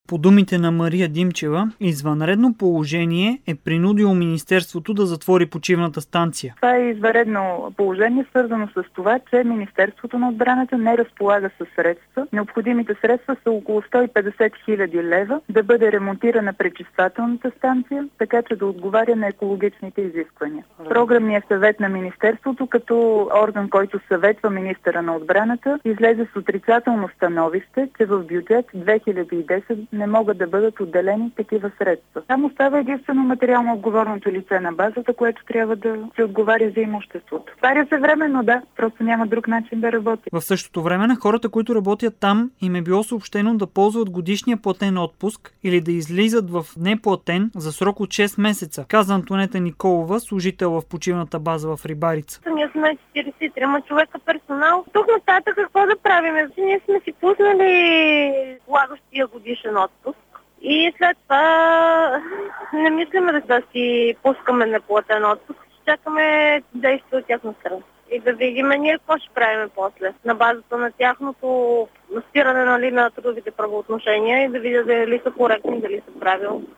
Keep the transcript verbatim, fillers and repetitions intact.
По думите на Мария Димчева, извънредно положение е принудило Министерството да затвори почивната станция. Това е извънредно положение, свързано с това, че Министерството на отбраната не разполага със средства. Необходимите средства са около сто и петдесет хиляди лева да бъде ремонтирана пречиствателната станция, така че да отговаря на екологичните изисквания. Програмният съвет на Министерството, като орган, който съветва министъра на отбраната, излезе с отрицателно становище, че в бюджет две хиляди и десет не могат да бъдат отделени такива средства. Там остава единствено материално отговорното лице на базата, което трябва да се отговаря за имуществото. Паря се временно, да, просто няма друг начин да работи. В същото време на хората, които работят там, им е било съобщено да ползват годишния платен отпуск или да излизат в неплатен за срок от шест месеца, каза Антонета Николова, служител в почивната база в Рибарица. Ние сме четиридесет и три човека персонал. Тук нататък какво да правим? Ние сме си пуснали полагащия годишен отпуск и след това не мислиме да, да си пускаме неплатен отпуск. Чакаме действия от тяхна страна. И да видим ние какво ще правим после. На базата на тяхното спиране, нали, на трудовите правоотношения и да видя дали са коректни, дали са правилни.